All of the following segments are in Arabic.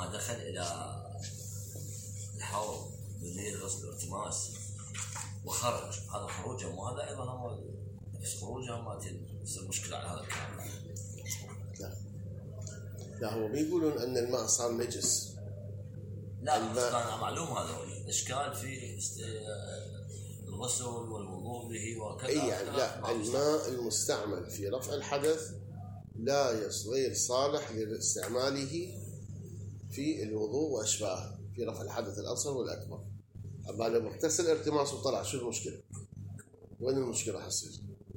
ما دخل إلى الحوض بالليل غسل التماس وخرج، هذا خروجه وهذا أيضا هو نفس خروجه، ما تصير مشكلة على هذا الكلام. لا هو بيقولون أن الماء صار نجس. لا كان معلوم هذا هو الإشكال في الغسل والوضوء به وكذا. يعني لا الماء المستعمل في رفع الحدث لا غير صالح لاستعماله في الوضوء وأشباهه في رفع الحدث الأصغر والأكبر. أما لو مغتسل ارتماس وطلع شو المشكلة؟ وين المشكلة حصير؟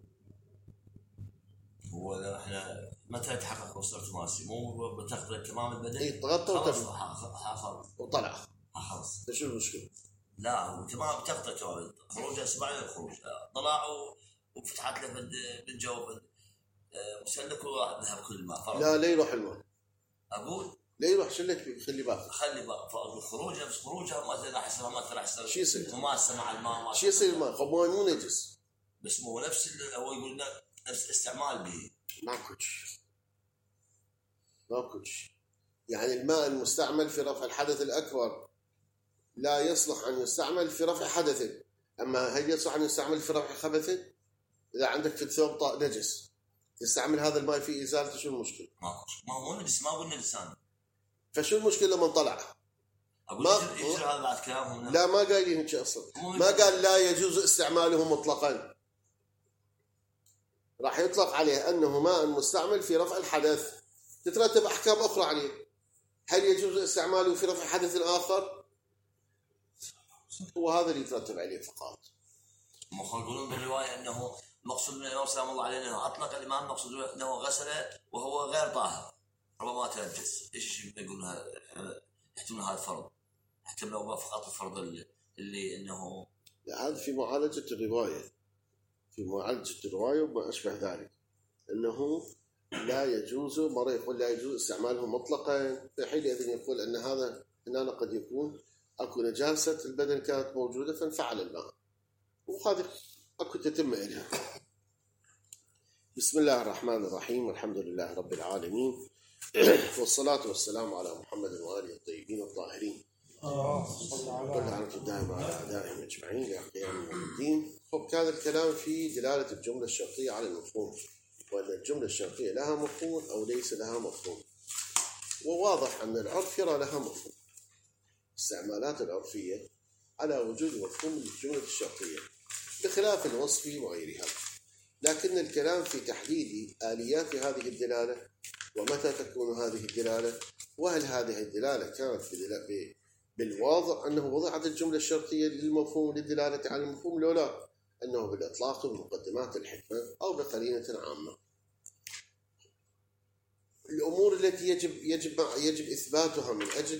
هو احنا متى يتحقق غسل ارتماسي؟ مو بتغطية تمام البدن؟ تغطى وطلع خلاص. شو المشكلة؟ لا هو تمام بتغطية خروج اسبوعين الخروج طلع وفتحت له بالجو مسلك وراح ذهب كل الماء. لا يروح الماء. اقول لا يروح شلك خلي بالك. خروجه بس خروجه ما راح يصير ما راح يصير. شو يصير؟ مماسه مع الماء. شو يصير الماء؟ خبوان مو نجس. بس مو نفس هو يقول نفس استعمال به. ماكوش. يعني الماء المستعمل في رفع الحدث الأكبر لا يصلح أن يستعمل في رفع حدث. أما هل يصلح أن يستعمل في رفع خبث؟ إذا عندك في الثوب طاء نجس تستعمل هذا الماء في إزالته، شو المشكلة؟ ما هو نجس، ما قلنا لسان. فشو المشكلة من طلع؟ يجري هذا بعد كلامهم. لا ما قايلين هيك أصلا. ما قال لا يجوز استعماله مطلقا. راح يطلق عليه أنه ماء مستعمل في رفع الحدث، تترتب أحكام أخرى عليه. هل يجوز استعماله في رفع حدث آخر؟ هو هذا اللي يترتب عليه فقط. يقولون بالرواية أنه مقصود من الإمام سلام الله عليه أنه أطلق الإمام مقصود أنه غسله وهو غير طاهر ربما تنجس. إيش يقولون هذا؟ يحتمل هذا الفرض، يحتمل لو فقط الفرض اللي أنه لا هذا في معالجة الرواية وما أشبه ذلك، أنه لا يجوز. مرة يقول لا يجوز استعماله مطلقا، في حين إذن يقول أن هذا هنا قد يكون أكو نجاسة البدن كانت موجودة فانفعل الماء، وهذه أكو تتم إليها. بسم الله الرحمن الرحيم، والحمد لله رب العالمين، والصلاة والسلام على محمد وآله الطيبين الطاهرين، واللعنة الدائمة على أعدائهم أجمعين إلى قيام يوم الدين. كان الكلام في دلالة الجملة الشرطية على المفهوم، وأن الجملة الشرطية لها مفهوم أو ليس لها مفهوم. وواضح أن العرف يرى لها مفهوم، استعمالات العرفية على وجود مفهوم للجملة الشرطية بخلاف الوصف وغيرها. لكن الكلام في تحديد آليات هذه الدلالة ومتى تكون هذه الدلالة، وهل هذه الدلالة كانت بالواضع أنه وضعت الجملة الشرطية للمفهوم للدلالة على المفهوم، لو لا أنه بالإطلاق بمقدمات الحكمة أو بقرينة عامة. الأمور التي يجب إثباتها من أجل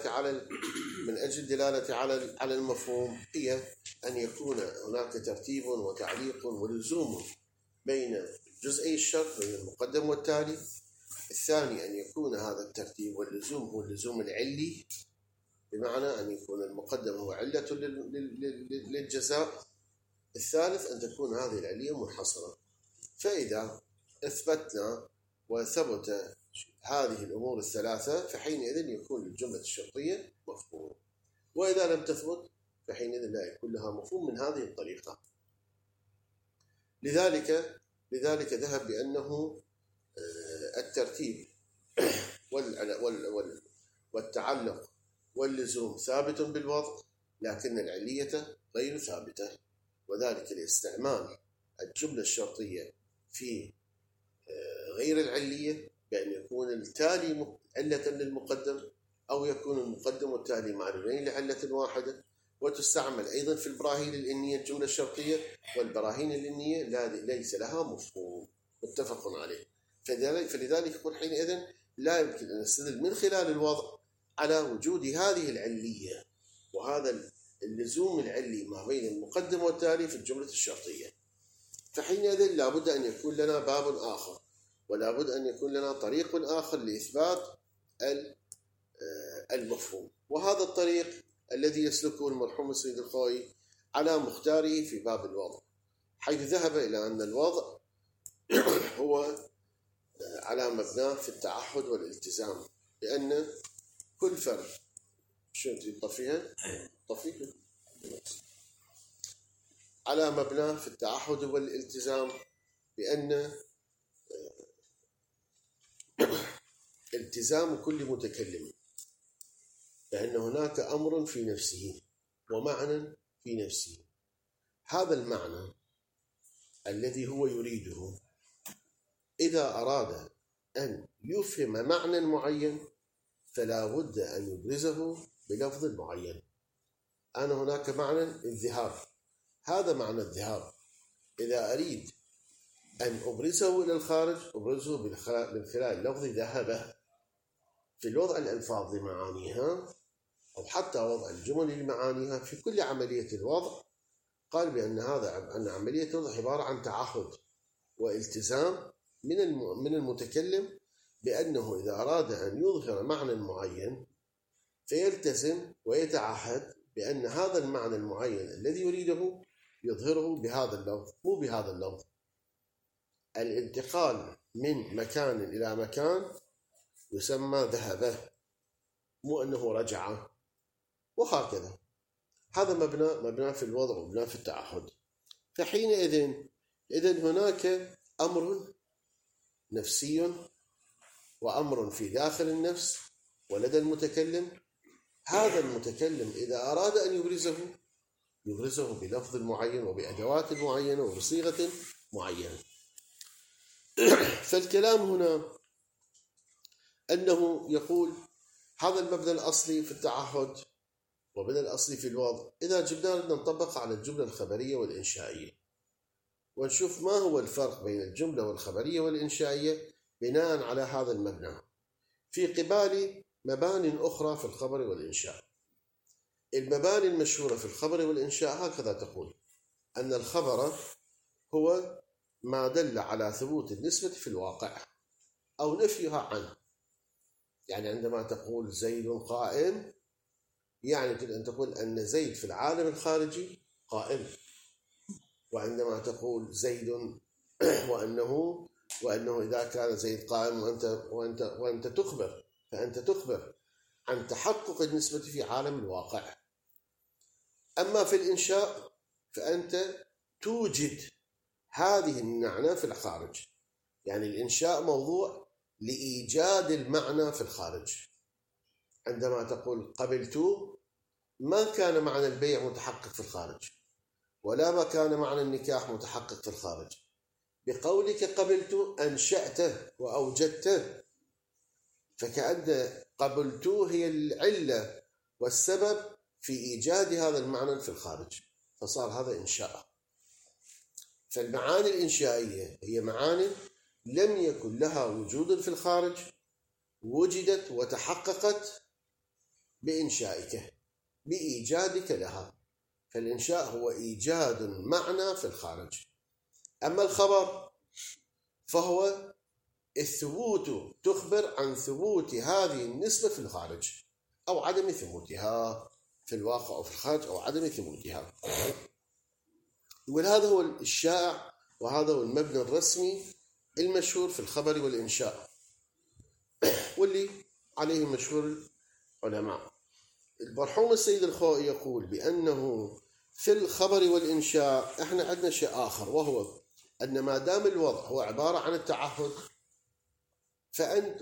الدلالة على المفهوم هي أن يكون هناك ترتيب وتعليق ولزوم بين جزئي الشرط، بين المقدم والتالي. الثاني أن يكون هذا الترتيب واللزوم هو اللزوم العلي، بمعنى أن يكون المقدم هو علة للجزاء. الثالث أن تكون هذه العلية منحصرة. فإذا أثبتنا وثبت هذه الأمور الثلاثة فحينئذ يكون للجملة الشرطية مفهوم، وإذا لم تثبت فحينئذ لا يكون لها مفهوم من هذه الطريقة. لذلك ذهب بأنه الترتيب والتعلق واللزوم ثابت بالوضع، لكن العلية غير ثابتة، وذلك لاستعمال الجملة الشرطية في غير العلية بأن يكون التالي علة للمقدم، أو يكون المقدم والتالي معلولين لعلة واحدة. وتستعمل أيضا في البراهين الإنية الجملة الشرطية، والبراهين الإنية ليس لها مفهوم متفق عليه. فلذلك يقول حينئذ لا يمكن أن نستدل من خلال الوضع على وجود هذه العلية وهذا اللزوم العلي ما بين المقدم والتالي في الجملة الشرطية. فحينئذ لابد أن يكون لنا باب آخر، ولابد أن يكون لنا طريق آخر لإثبات المفهوم، وهذا الطريق الذي يسلكه المرحوم السيد الخوئي على مختاره في باب الوضع، حيث ذهب إلى أن الوضع هو على مبناه في التعهد والالتزام، لأن كل فرد شو تطفيها؟ إيه. طفيها على مبنى في التعهد والالتزام بأن التزام كل متكلم، لأن هناك أمر في نفسه ومعنى في نفسه. هذا المعنى الذي هو يريده إذا أراد أن يفهم معنى معين فلا بد أن يبرزه بلفظ معين. أنا هناك معنى الذهاب، هذا معنى الذهاب، إذا أريد أن أبرزه إلى الخارج أبرزه من خلال لفظ ذهب في الوضع الألفاظ لمعانيها، أو حتى وضع الجمل لمعانيها. في كل عملية الوضع قال بأن أن عملية الوضع عبارة عن تعهد والتزام من المتكلم، بأنه إذا أراد أن يظهر معنى معين فيلتزم ويتعهد بأن هذا المعنى المعين الذي يريده يظهره بهذا اللفظ، مو بهذا اللفظ. الانتقال من مكان إلى مكان يسمى ذهبه، مو أنه رجع، وهكذا. هذا مبنى في الوضع ومبنى في التعهد. فحينئذ هناك أمر نفسي وأمر في داخل النفس ولدى المتكلم. هذا المتكلم إذا أراد أن يبرزه بلفظ معين وبأدوات معينة وبصيغة معينة. فالكلام هنا أنه يقول هذا المبنى الأصلي في التعهد ومبنى الأصلي في الوضع. إذا جبنا بدنا نطبق على الجملة الخبرية والإنشائية ونشوف ما هو الفرق بين الجملة والخبرية والإنشائية بناء على هذا المبنى في قبال مباني أخرى في الخبر والإنشاء. المباني المشهورة في الخبر والإنشاء هكذا تقول أن الخبر هو ما دل على ثبوت النسبة في الواقع أو نفيها عنه. يعني عندما تقول زيد قائم، يعني أن تقول أن زيد في العالم الخارجي قائم. وعندما تقول زيد وأنه إذا كان زيد قائم وأنت تخبر، فأنت تخبر عن تحقق النسبة في عالم الواقع. أما في الإنشاء فأنت توجد هذه المعنى في الخارج. يعني الإنشاء موضوع لإيجاد المعنى في الخارج. عندما تقول قبلت، ما كان معنى البيع متحقق في الخارج، ولا ما كان معنى النكاح متحقق في الخارج. بقولك قبلت أنشأته وأوجدته، فكأن قبلت هي العلة والسبب في إيجاد هذا المعنى في الخارج، فصار هذا إنشاء. فالمعاني الإنشائية هي معاني لم يكن لها وجود في الخارج، وجدت وتحققت بإنشائك، بإيجادك لها. فالإنشاء هو إيجاد معنى في الخارج. أما الخبر فهو الثبوت، تخبر عن ثبوت هذه النسبة في الخارج أو عدم ثبوتها في الواقع أو في الخارج، أو عدم ثبوتها. وهذا هو الشائع، وهذا هو المبنى الرسمي المشهور في الخبر والإنشاء، واللي عليه مشهور العلماء. المرحوم السيد الخوئي يقول بأنه في الخبر والإنشاء احنا عندنا شيء آخر، وهو أن ما دام الوضع هو عبارة عن التعهد، فأنت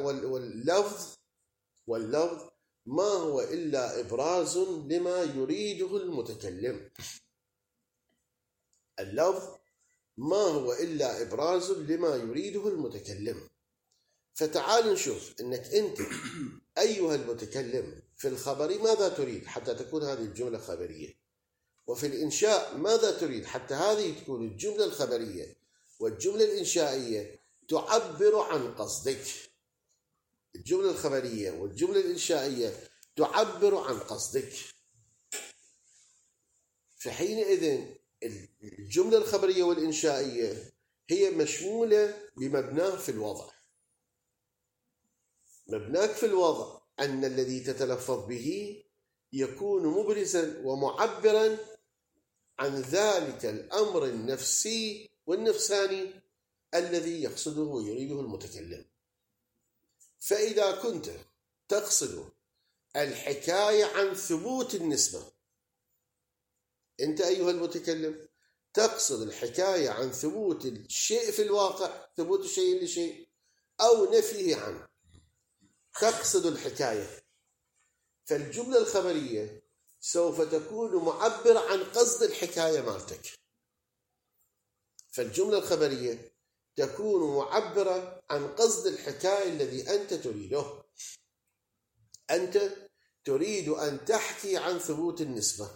واللفظ ما هو إلا إبراز لما يريده المتكلم. اللفظ ما هو إلا إبراز لما يريده المتكلم. فتعال نشوف أنك أنت أيها المتكلم في الخبر ماذا تريد حتى تكون هذه الجملة خبرية، وفي الإنشاء ماذا تريد حتى هذه تكون الجملة الخبرية والجملة الإنشائية تعبر عن قصدك. الجملة الخبرية والجملة الإنشائية تعبر عن قصدك. فحينئذ الجملة الخبرية والإنشائية هي مشمولة بمبناه في الوضع. مبناك في الوضع أن الذي تتلفظ به يكون مبرزا ومعبرا عن ذلك الأمر النفسي والنفساني الذي يقصده ويريده المتكلم. فإذا كنت تقصد الحكاية عن ثبوت النسبة. أنت أيها المتكلم تقصد الحكاية عن ثبوت الشيء في الواقع، ثبوت الشيء لشيء أو نفيه عنه، تقصد الحكاية. فالجملة الخبرية سوف تكون معبرة عن قصد الحكاية مالتك. فالجملة الخبرية تكون معبرة عن قصد الحكاية الذي أنت تريده. أنت تريد أن تحكي عن ثبوت النسبة،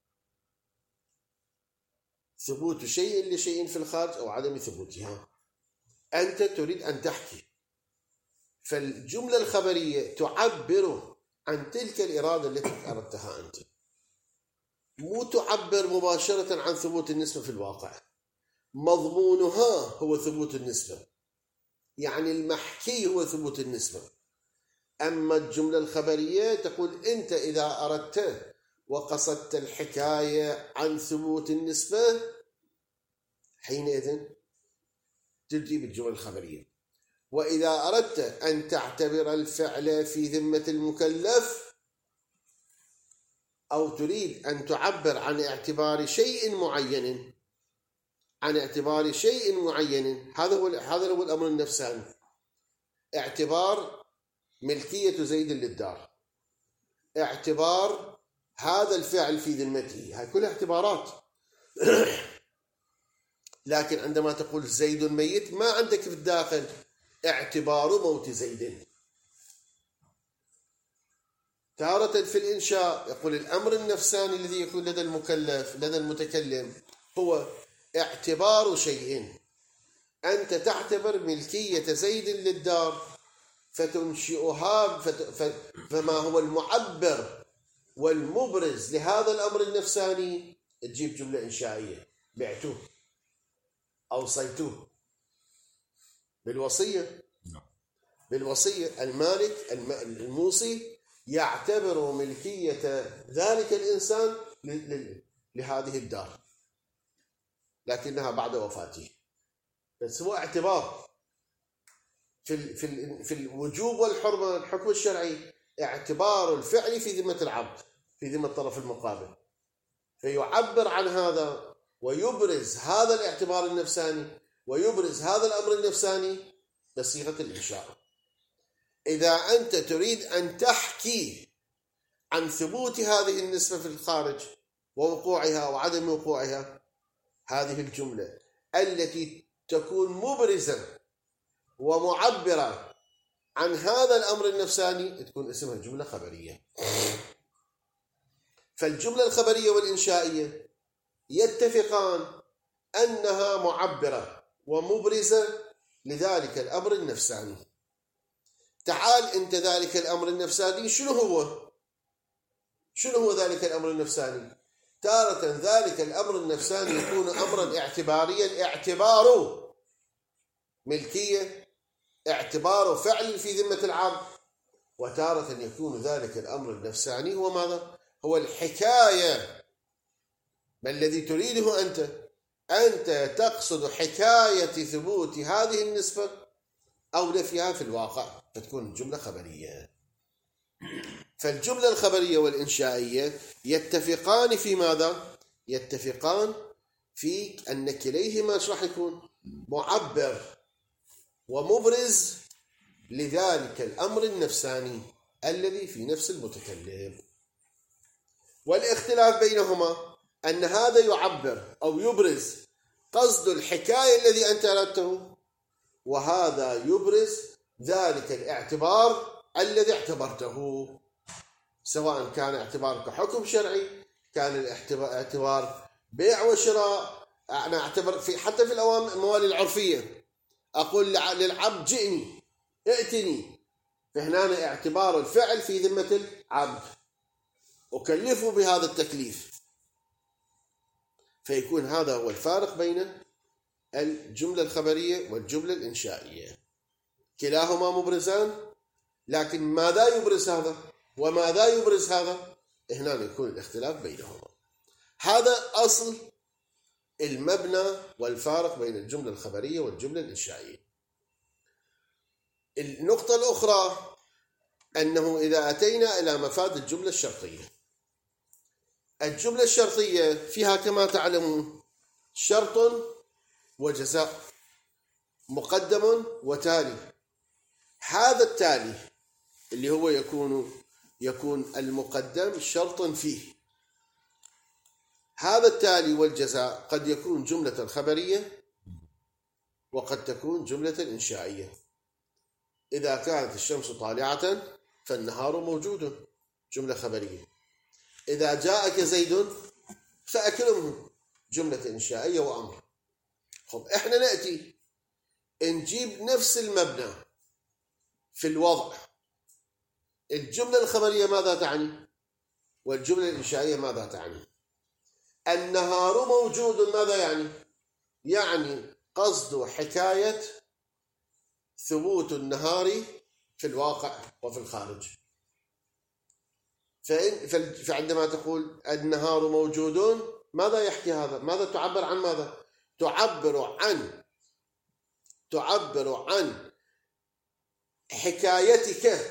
ثبوت شيء لشيء في الخارج أو عدم ثبوتها، أنت تريد أن تحكي. فالجملة الخبرية تعبر عن تلك الإرادة التي أردتها أنت، مو تعبر مباشرة عن ثبوت النسبة في الواقع. مضمونها هو ثبوت النسبة، يعني المحكي هو ثبوت النسبة. أما الجملة الخبرية تقول أنت إذا أردت وقصدت الحكاية عن ثبوت النسبة حينئذ تجيب الجملة الخبرية. وإذا أردت أن تعتبر الفعل في ذمة المكلف أو تريد أن تعبر عن اعتبار شيء معين، هذا هو الأمر النفساني. اعتبار ملكية زيد للدار، اعتبار هذا الفعل في ذمته، هاي كلها اعتبارات. لكن عندما تقول زيد ميت ما عندك في الداخل اعتبار موت زيد. تارة في الإنشاء يقول الأمر النفساني الذي يكون لدى المكلف لدى المتكلم هو اعتبار شيء. أنت تعتبر ملكية زيد للدار فتنشئها، فما هو المعبر والمبرز لهذا الأمر النفساني؟ تجيب جملة إنشائية: بعتوه، أوصيتوه. بالوصية المالك الموصي يعتبر ملكية ذلك الإنسان لهذه الدار لكنها بعد وفاته، بس هو اعتبار. في الوجوب والحرمة الحكم الشرعي اعتبار الفعل في ذمة العبد، في ذمة الطرف المقابل، فيعبر عن هذا ويبرز هذا الاعتبار النفساني ويبرز هذا الأمر النفساني بصيغة الإنشاء. إذا أنت تريد أن تحكي عن ثبوت هذه النسبة في الخارج ووقوعها وعدم وقوعها، هذه الجملة التي تكون مبرزة ومعبرة عن هذا الأمر النفساني تكون اسمها جملة خبرية. فالجملة الخبرية والإنشائية يتفقان أنها معبرة ومبرزة لذلك الأمر النفساني. تعال أنت، ذلك الأمر النفساني شنو هو ذلك الأمر النفساني؟ تارة ذلك الأمر النفساني يكون أمرا اعتباريا، اعتبار ملكية، اعتبار فعل في ذمة العبد. وتارة يكون ذلك الأمر النفساني هو ماذا؟ هو الحكاية. ما الذي تريده أنت تقصد حكاية ثبوت هذه النسبة أو نفيها في الواقع، فتكون الجملة خبرية. فالجملة الخبرية والإنشائية يتفقان في ماذا؟ يتفقان في أن كليهما راح يكون معبر ومبرز لذلك الأمر النفساني الذي في نفس المتكلم. والاختلاف بينهما أن هذا يعبر أو يبرز قصد الحكاية الذي أنت أردته، وهذا يبرز ذلك الاعتبار الذي اعتبرته، سواء كان اعتبارك حكم شرعي، كان الاعتبار بيع وشراء. أنا أعتبر حتى في الأموال العرفية أقول للعبد جئني، ائتني، فهنا اعتبار الفعل في ذمة العبد، أكلفه بهذا التكليف. فيكون هذا هو الفارق بين الجملة الخبرية والجملة الإنشائية، كلاهما مبرزان، لكن ماذا يبرز هذا وماذا يبرز هذا، هنا يكون الاختلاف بينهما. هذا أصل المبنى والفارق بين الجملة الخبرية والجملة الإنشائية. النقطة الأخرى أنه إذا أتينا إلى مفاد الجملة الشرطية، الجملة الشرطية فيها كما تعلمون شرط وجزاء، مقدم وتالي. هذا التالي اللي هو يكون المقدم شرط فيه. هذا التالي والجزاء قد يكون جملة خبرية وقد تكون جملة إنشائية. إذا كانت الشمس طالعة فالنهار موجود، جملة خبرية. إذا جاءك زيد فأكرمه، جملة إنشائية وأمر. خب إحنا نأتي نجيب نفس المبنى في الوضع، الجملة الخبرية ماذا تعني والجملة الإنشائية ماذا تعني؟ النهار موجود ماذا يعني؟ يعني قصد حكاية ثبوت النهار في الواقع وفي الخارج. فعندما تقول النهار موجود ماذا يحكي هذا؟ ماذا تعبر عن ماذا؟ تعبر عن حكايتك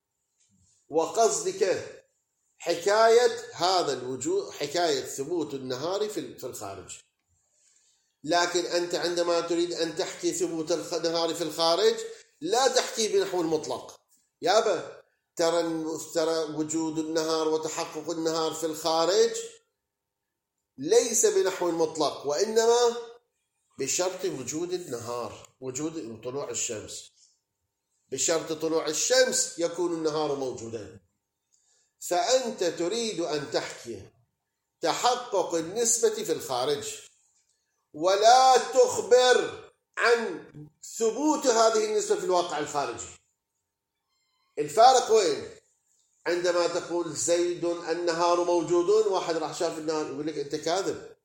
وقصدك حكاية هذا الوجود، حكاية ثبوت النهار في الخارج. لكن أنت عندما تريد أن تحكي ثبوت النهار في الخارج لا تحكي بنحو المطلق. يابا ترى وجود النهار وتحقق النهار في الخارج ليس بنحو المطلق، وإنما بشرط وجود النهار، وجود طلوع الشمس. بشرط طلوع الشمس يكون النهار موجودا. فأنت تريد أن تحكي تحقق النسبة في الخارج ولا تخبر عن ثبوت هذه النسبة في الواقع الخارجي. الفارق وين؟ عندما تقول زيد النهار موجود، واحد راح شاف النهار يقول لك أنت كاذب،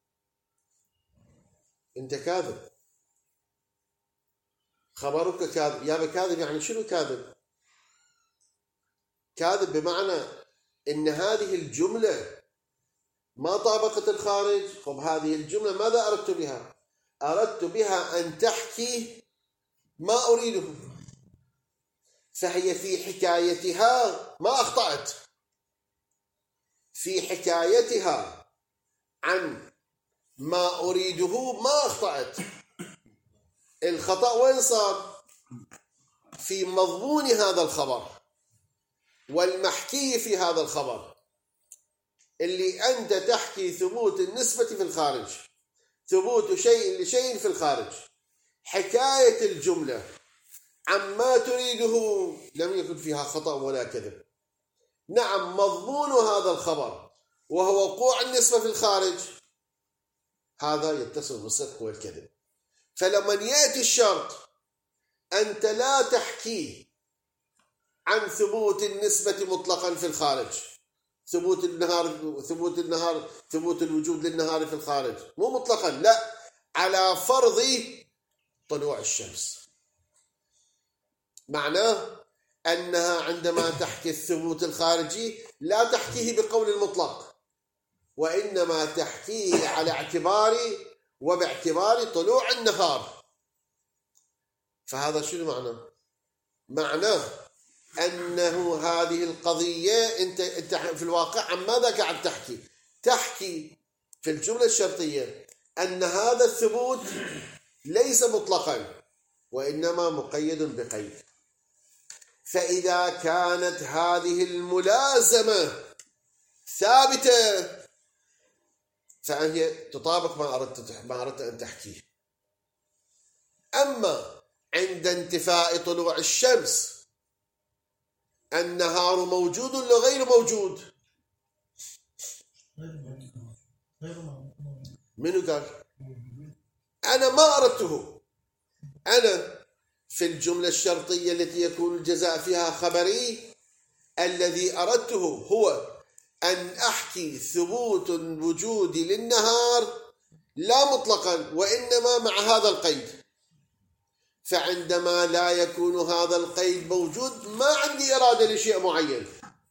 أنت كاذب، خبرك كاذب. يا كاذب يعني شنو كاذب؟ كاذب بمعنى إن هذه الجملة ما طابقت الخارج. طب هذه الجملة ماذا أردت بها؟ أردت بها أن تحكي ما أريده، فهي في حكايتها ما أخطأت، في حكايتها عن ما أريده ما أخطأت. الخطأ وين صار؟ في مضمون هذا الخبر والمحكي في هذا الخبر، اللي أنت تحكي ثبوت النسبة في الخارج، ثبوت شيء لشيء في الخارج. حكاية الجملة عما تريده لم يكن فيها خطأ ولا كذب. نعم مضمون هذا الخبر وهو وقوع النسبة في الخارج هذا يتصل بالصدق والكذب. فلما يأتي الشرط أنت لا تحكي عن ثبوت النسبة مطلقا في الخارج، ثبوت الوجود للنهار في الخارج مو مطلقا، لا، على فرض طلوع الشمس. معناه أنها عندما تحكي الثبوت الخارجي لا تحكيه بقول المطلق، وإنما تحكيه على اعتبار وباعتبار طلوع النهار. فهذا شنو معناه؟ معناه أنه هذه القضية أنت في الواقع عن ماذا قاعد تحكي؟ تحكي في الجملة الشرطية أن هذا الثبوت ليس مطلقا وإنما مقيد بقيد. فإذا كانت هذه الملازمة ثابتة فهي تطابق ما أردت أن تحكيه. أما عند انتفاء طلوع الشمس النهار موجود ولا غير موجود؟ منو قال؟ أنا ما أردته. أنا في الجملة الشرطية التي يكون الجزاء فيها خبري الذي أردته هو أن أحكي ثبوت الوجود للنهار لا مطلقا وإنما مع هذا القيد. فعندما لا يكون هذا القيد موجود ما عندي إرادة لشيء معين،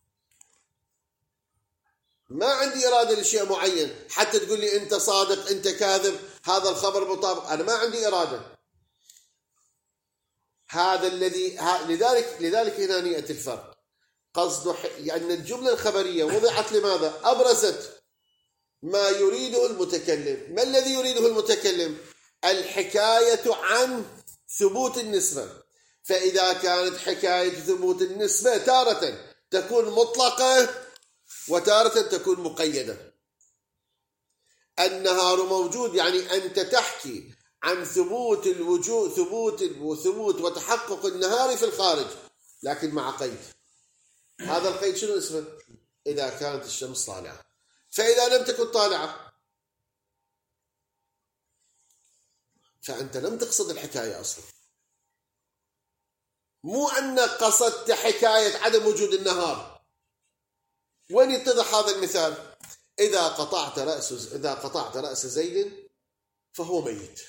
ما عندي إرادة لشيء معين حتى تقول لي أنت صادق أنت كاذب هذا الخبر مطابق. أنا ما عندي إرادة. هذا الذي لذلك هنا يأتي الفرق قصد يعني الجملة الخبرية وضعت لماذا؟ أبرزت ما يريده المتكلم. ما الذي يريده المتكلم؟ الحكاية عن ثبوت النسبة. فإذا كانت حكاية ثبوت النسبة تارة تكون مطلقة وتارة تكون مقيدة. النهار موجود يعني أنت تحكي عن ثبوت الوجود، ثبوت وتحقق النهار في الخارج، لكن مع قيد. هذا القيد شنو اسمه؟ إذا كانت الشمس طالعة. فإذا لم تكن طالعة فأنت لم تقصد الحكاية أصلا. مو أنك قصدت حكاية عدم وجود النهار. وين يتضح هذا المثال؟ إذا قطعت رأس زيد فهو ميت.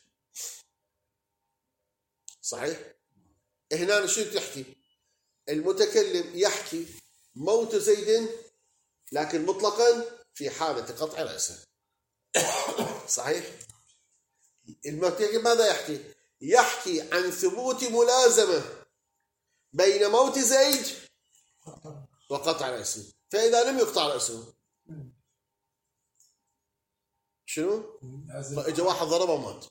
صحيح؟ هنا شو تحكي؟ المتكلم يحكي موت زيد لكن مطلقا في حالة قطع رأسه. صحيح؟ المتكلم ماذا يحكي؟ يحكي عن ثبوت ملازمة بين موت زيد وقطع رأسه. فإذا لم يقطع رأسه شنو؟ فإجا واحد ضربه ومات.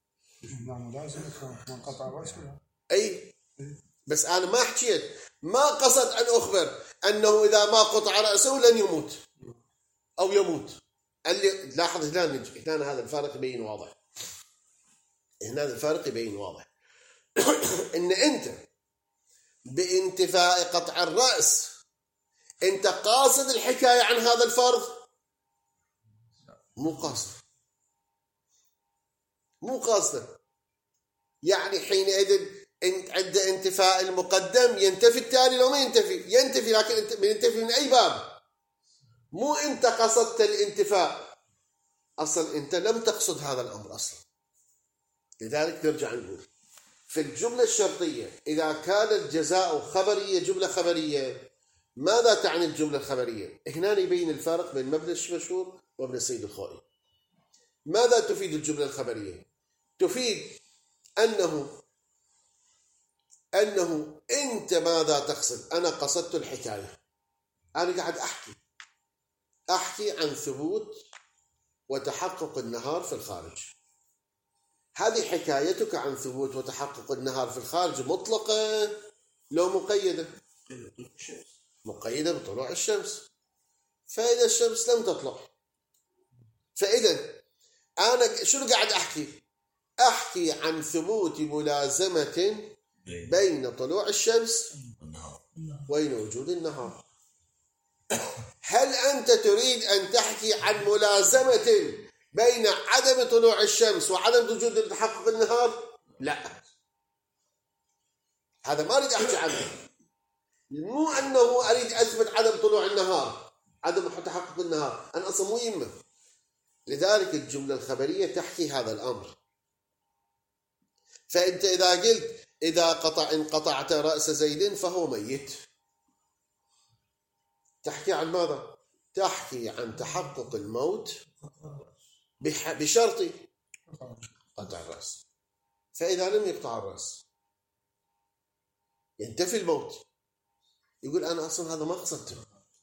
أي بس أنا ما حكيت، ما قصد أن أخبر أنه إذا ما قطع رأسه لن يموت أو يموت. اللي لاحظ هنا هذا الفارق يبين واضح. هنا الفارق يبين واضح إن أنت بانتفاء قطع الرأس أنت قاصد الحكاية عن هذا الفرض؟ مو قاصد. يعني حينئذ عند انتفاء المقدم ينتفي التالي لو ما ينتفي لكن ينتفي من أي باب؟ مو أنت قصدت الانتفاء أصلا، أنت لم تقصد هذا الأمر أصلا. لذلك نرجع نقول في الجملة الشرطية إذا كان الجزاء خبرية، جملة خبرية، ماذا تعني الجملة الخبرية؟ هنا يبين الفارق بين مبنى الشمشور وابن السيد الخوئي. ماذا تفيد الجملة الخبرية؟ تفيد أنه أنت ماذا تقصد؟ أنا قصدت الحكاية، أنا قاعد أحكي عن ثبوت وتحقق النهار في الخارج. هذه حكايتك عن ثبوت وتحقق النهار في الخارج مطلقة لو مقيدة؟ مقيدة بطلوع الشمس. فإذا الشمس لم تطلع، فإذا أنا شنو قاعد أحكي عن ثبوت ملازمة بين طلوع الشمس وبين وجود النهار. هل أنت تريد أن تحكي عن ملازمة بين عدم طلوع الشمس وعدم وجود تحقق النهار؟ لا، هذا ما أريد أحكي عنه. مو أنه أريد أثبت عدم طلوع النهار، عدم تحقق النهار، أنا أصلا مو يهمه. لذلك الجملة الخبرية تحكي هذا الأمر. فأنت إذا قلت انقطعت رأس زيد فهو ميت، تحكي عن ماذا؟ تحكي عن تحقق الموت بشرط قطع الرأس. فإذا لم يقطع الرأس ينتفي الموت. يقول أنا أصلا هذا ما قصدته.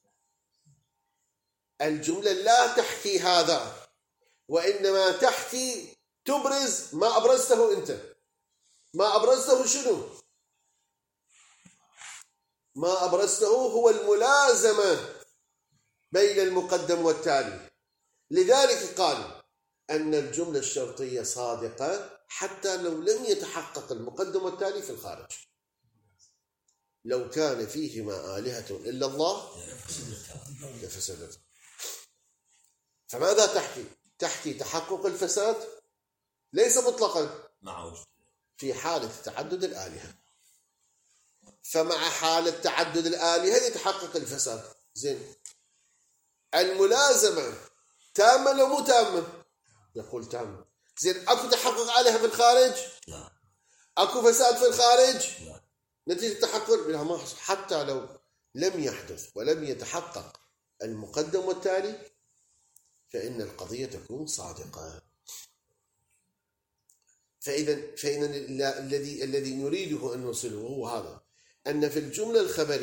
الجملة لا تحكي هذا، وإنما تحكي تبرز ما أبرزته أنت. ما أبرزته شنو؟ ما أبرزته هو الملازمة بين المقدم والتالي. لذلك قال أن الجملة الشرطية صادقة حتى لو لم يتحقق المقدم والتالي في الخارج. لو كان فيهما آلهة إلا الله لفسدت. فماذا تحكي؟ تحكي تحقق الفساد ليس مطلقا في حالة تعدد الآلهة. فمع حالة تعدد الآلهة يتحقق الفساد. زين، الملازمة تامة لو مو تامة؟ نقول تامة. زين، أكو تحقق آلهة في الخارج؟ لا. أكو فساد في الخارج؟ لا. نتيجة تحقق حتى لو لم يحدث ولم يتحقق المقدم والتالي فإن القضية تكون صادقة. فإذا الذي نريده أن نوصله هو هذا، أن في الجملة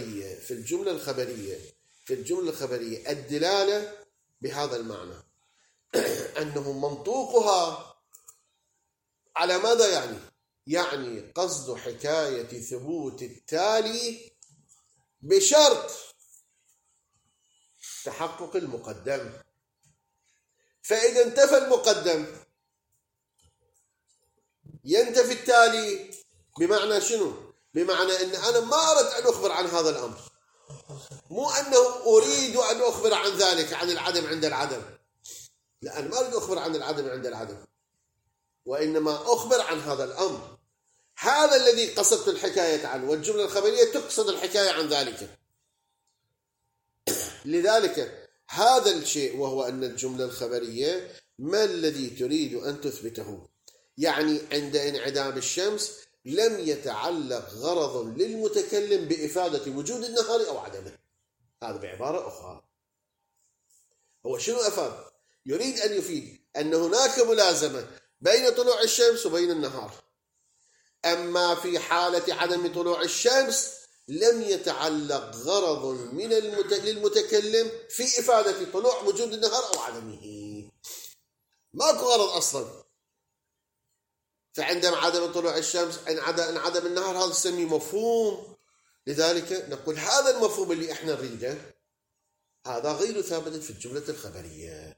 الخبرية الدلالة بهذا المعنى أنه منطوقها على ماذا يعني قصد حكاية ثبوت التالي بشرط تحقق المقدم. فإذا انتفى المقدم ينتفي التالي. بمعنى شنو؟ بمعنى أن أنا ما أردت أن أخبر عن هذا الأمر، مو أنه أريد أن أخبر عن ذلك، عن العدم عند العدم، لا، أنا ما أريد أخبر عن العدم عند العدم، وإنما أخبر عن هذا الأمر. هذا الذي قصدت الحكاية عنه، والجملة الخبرية تقصد الحكاية عن ذلك. لذلك هذا الشيء، وهو أن الجملة الخبرية ما الذي تريد أن تثبته؟ يعني عند انعدام الشمس لم يتعلق غرض للمتكلم بإفادة وجود النهار أو عدمه. هذا بعبارة أخرى هو شنو أفاد؟ يريد أن يفيد أن هناك ملازمة بين طلوع الشمس وبين النهار. أما في حالة عدم طلوع الشمس لم يتعلق غرض للمتكلم في إفادة طلوع وجود النهار أو عدمه، ماكو غرض أصلا. فعندما عدم طلوع الشمس انعدم النهار، هذا نسميه مفهوم. لذلك نقول هذا المفهوم اللي احنا نريده هذا غير ثابت في الجملة الخبرية.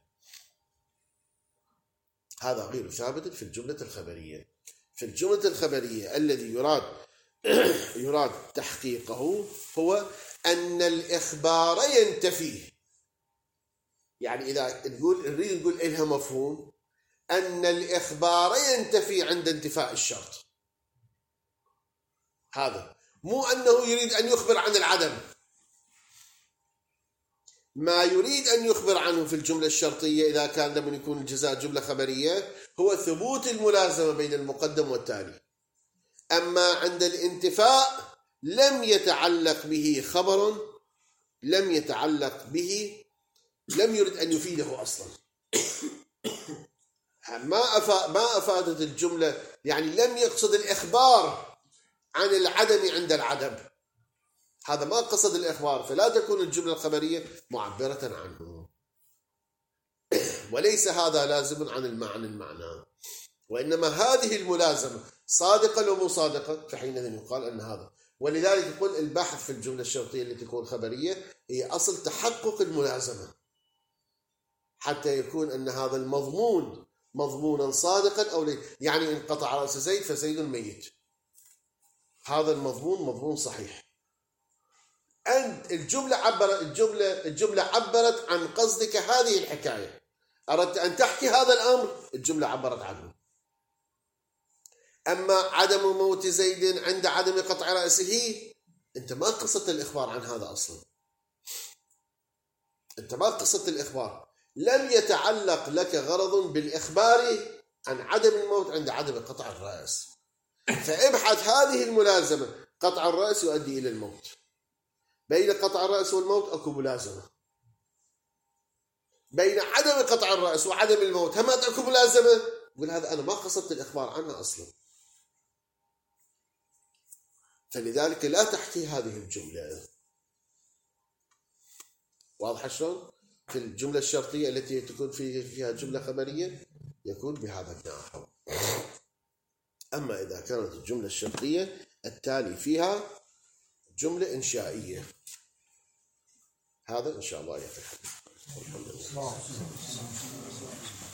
هذا غير ثابت في الجملة الخبرية. في الجملة الخبرية الذي يراد تحقيقه هو أن الإخبار ينتفي. يعني إذا نريد نقول إلها مفهوم أن الإخبار ينتفي عند انتفاء الشرط. هذا مو أنه يريد أن يخبر عن العدم. ما يريد أن يخبر عنه في الجملة الشرطية إذا كان لم يكون الجزاء جملة خبرية هو ثبوت الملازمة بين المقدم والتالي. أما عند الانتفاء لم يتعلق به خبر، لم يرد أن يفيده أصلا. ما أفادت الجملة، يعني لم يقصد الإخبار عن العدم عند العدم. هذا ما قصد الإخبار، فلا تكون الجملة الخبرية معبرة عنه. وليس هذا لازم عن المعنى، وإنما هذه الملازمة صادقة أو مو صادقة، فحينئذ يقال أن هذا. ولذلك يقول البحث في الجملة الشرطية التي تكون خبرية هي أصل تحقق الملازمة، حتى يكون أن هذا المضمون مضمونا صادقا أو ليس. يعني إن قطع رأس زيد فزيد ميت، هذا المضمون مضمون صحيح. أنت الجملة عبرت عن قصدك هذه الحكاية، أردت أن تحكي هذا الأمر، الجملة عبرت عنه. أما عدم موت زيد عند عدم قطع رأسه، أنت ما قصدت الإخبار عن هذا أصلا، أنت ما قصدت الإخبار، لم يتعلق لك غرض بالإخبار عن عدم الموت عند عدم قطع الرأس. فابحث هذه الملازمة، قطع الرأس يؤدي إلى الموت، بين قطع الرأس والموت أكو ملازمة، بين عدم قطع الرأس وعدم الموت هم أكو ملازمة. يقول هذا أنا ما قصدت الإخبار عنها أصلا، فلذلك لا تحكي هذه الجملة. واضح شلون؟ في الجملة الشرطية التي تكون فيها جملة خبرية يكون بهذا النحو. أما إذا كانت الجملة الشرطية التالي فيها جملة إنشائية، هذا إن شاء الله يتحدث. الحمد لله.